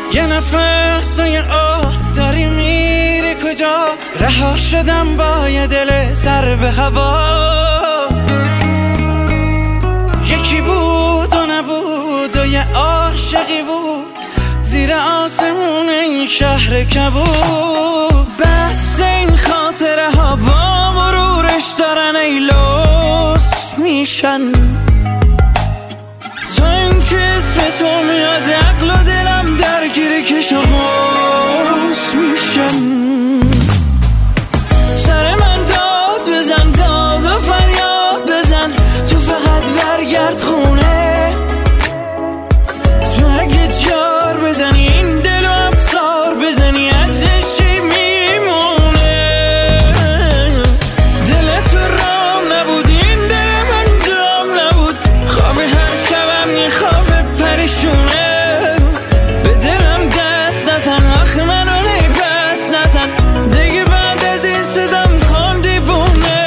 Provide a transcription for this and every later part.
یه نفس و یه آه داری میری کجا؟ رها شدم با یه دل سر به هوا. یکی بود و نبود و یه عاشقی بود زیر آسمون این شهر کبود. بس این خاطره ها با مرورش دارن ای لوس میشن. تا این که اسم تو میاد عقل و دلم درگیر کش و قوس میشن. سر من داد بزن، داد و فریاد بزن، تو فقط برگرد خونه. تو اگه جار بزنی این دل و افسار بزنی ازشی میمونه. دل تو رام نبود، این دل من جام نبود. خواب هر شبم یه خواب پریشونه. به دلم دست نزن، آخه منو نیپس نزن. دیگه بعد از این صدام کن دیوونه.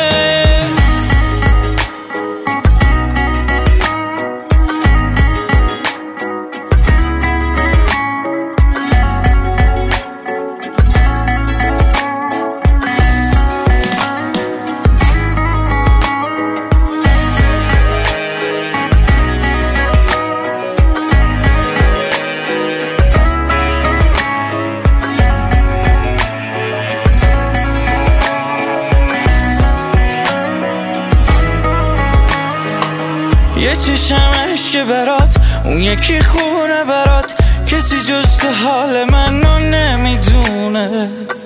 یه چشم عشق برات، اون یکی خونه برات. کسی جز تو حال منو نمیدونه.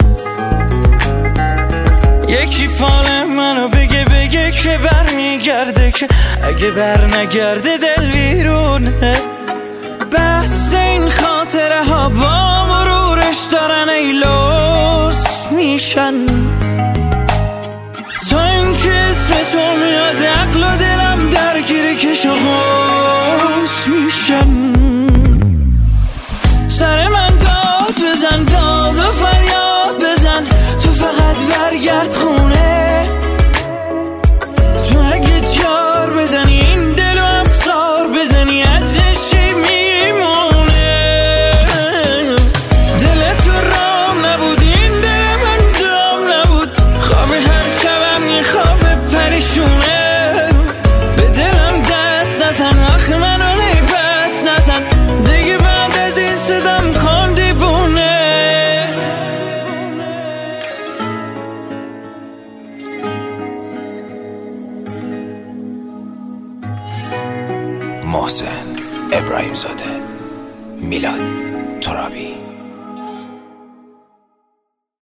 یکی فال منو بگه که بر میگرده، که اگه بر نگرده دل ویرونه. بس این خاطره ها با مرورش دارن ای لوس میشن. تا این که اسم تو میاد عقل و دلم درگیر کش و قوس میشن. سر من داد بزن، داد و فریاد بزن، تو فقط برگرد خونه. تو اگه جار بزنی این دل و افسار بزنی ازشی میمونه. دل تو رام نبود، این دل من جام نبود. خواب هر شبم یه خواب پریشونه. به دلم دست نزن، آخه منو نیپس نزن. دیگه بعد از این صدام کن دیوونه. محسن ابراهیم زاده، میلاد ترابی.